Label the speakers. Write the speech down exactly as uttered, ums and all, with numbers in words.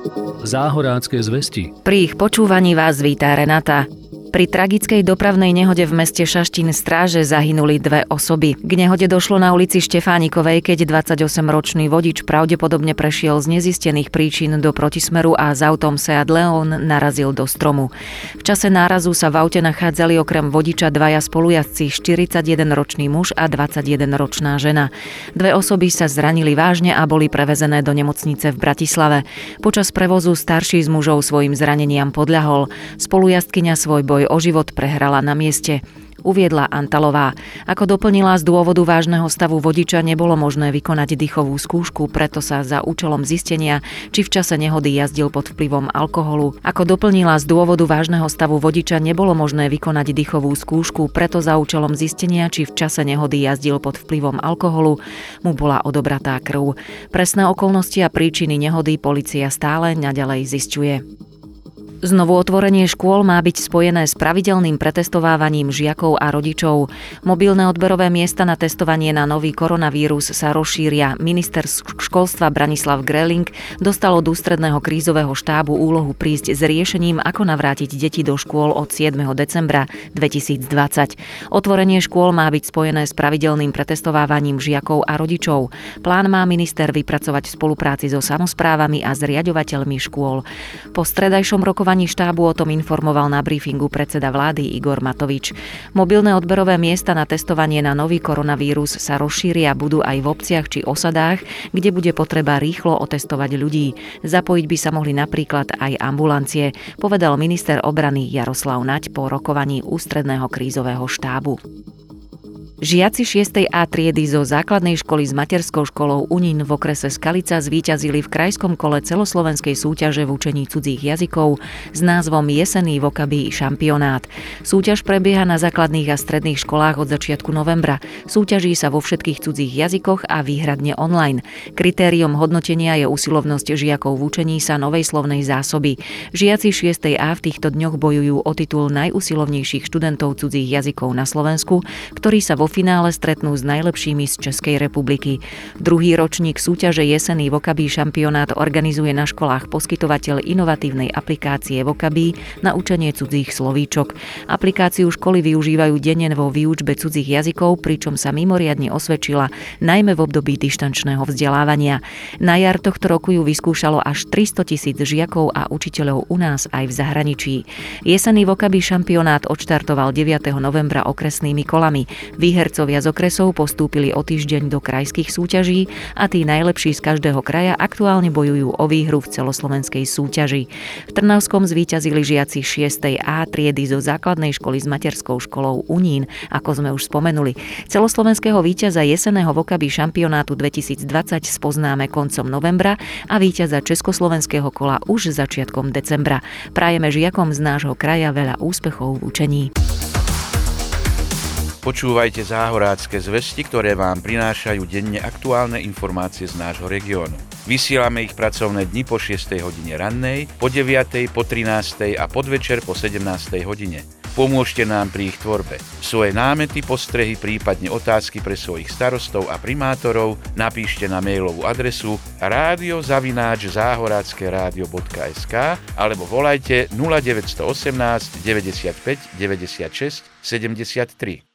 Speaker 1: Záhorácké zvesti.
Speaker 2: Pri ich počúvaní vás víta Renata. Pri tragickej dopravnej nehode v meste Šaštín Stráže zahynuli dve osoby. K nehode došlo na ulici Štefánikovej, keď dvadsaťosemročný vodič pravdepodobne prešiel z nezistených príčin do protismeru a s autom Seat Leon narazil do stromu. V čase nárazu sa v aute nachádzali okrem vodiča dvaja spolujazdci, štyridsaťjedenročný muž a dvadsaťjedenročná žena. Dve osoby sa zranili vážne a boli prevezené do nemocnice v Bratislave. Počas prevozu starší z mužov svojim zraneniam podľahol. Spolujazdkyňa svoj boj o život prehrala na mieste, uviedla Antalová. Ako doplnila, z dôvodu vážneho stavu vodiča nebolo možné vykonať dýchovú skúšku, preto sa za účelom zistenia, či v čase nehody jazdil pod vplyvom alkoholu. Ako doplnila, z dôvodu vážneho stavu vodiča nebolo možné vykonať dýchovú skúšku, preto za účelom zistenia, či v čase nehody jazdil pod vplyvom alkoholu, mu bola odobratá krv. Presné okolnosti a príčiny nehody polícia stále naďalej zisťuje. Znovu otvorenie škôl má byť spojené s pravidelným pretestovávaním žiakov a rodičov. Mobilné odberové miesta na testovanie na nový koronavírus sa rozšíria. Minister školstva Branislav Greling dostal od ústredného krízového štábu úlohu prísť s riešením, ako navrátiť deti do škôl od siedmeho decembra dvetisícdvadsať. Otvorenie škôl má byť spojené s pravidelným pretestovávaním žiakov a rodičov. Plán má minister vypracovať v spolupráci so samosprávami a s riaďovateľmi škôl. Po stredajšom rokovaní štábu o tom informoval na briefingu predseda vlády Igor Matovič. Mobilné odberové miesta na testovanie na nový koronavírus sa rozšíria, budú aj v obciach či osadách, kde bude potreba rýchlo otestovať ľudí. Zapojiť by sa mohli napríklad aj ambulancie, povedal minister obrany Jaroslav Naď po rokovaní ústredného krízového štábu. Žiaci šiestej A triedy zo základnej školy s materskou školou Unín v okrese Skalica zvíťazili v krajskom kole celoslovenskej súťaže v učení cudzích jazykov s názvom Jesenný vokabii šampionát. Súťaž prebieha na základných a stredných školách od začiatku novembra. Súťaží sa vo všetkých cudzích jazykoch a výhradne online. Kritériom hodnotenia je usilovnosť žiakov v učení sa novej slovnej zásoby. Žiaci šiestej A v týchto dňoch bojujú o titul najusilovnejších študentov cudzích jazykov na Slovensku, ktorí sa vo finále stretnú s najlepšími z Českej republiky. Druhý ročník súťaže Jesenný vokabii šampionát organizuje na školách poskytovateľ inovatívnej aplikácie Vokabii na učenie cudzích slovíčok. Aplikáciu školy využívajú denne vo výučbe cudzích jazykov, pričom sa mimoriadne osvedčila najmä v období dištančného vzdelávania. Na jar tohto roku ju vyskúšalo až tristotisíc žiakov a učiteľov u nás aj v zahraničí. Jesenný vokabii šampionát odštartoval deviateho novembra okresnými kolami. Výhercovia z okresov postúpili o týždeň do krajských súťaží a tí najlepší z každého kraja aktuálne bojujú o výhru v celoslovenskej súťaži. V Trnavskom zvíťazili žiaci šiestej A triedy zo základnej školy s materskou školou Unín, ako sme už spomenuli. Celoslovenského víťaza jesenného vokabii šampionátu dvetisícdvadsať spoznáme koncom novembra a víťaza československého kola už začiatkom decembra. Prajeme žiakom z nášho kraja veľa úspechov v učení.
Speaker 3: Počúvajte Záhorácké zvesti, ktoré vám prinášajú denne aktuálne informácie z nášho regiónu. Vysielame ich pracovné dni po šiestej hodine rannej, po deviatej, po trinástej a podvečer po sedemnástej hodine. Pomôžte nám pri ich tvorbe. Svoje námety, postrehy, prípadne otázky pre svojich starostov a primátorov napíšte na mailovú adresu rádio zavináč záhorácke rádio bodka es ká alebo volajte nula deväť jedna osem deväťdesiatpäť deväťdesiatšesť sedemdesiattri.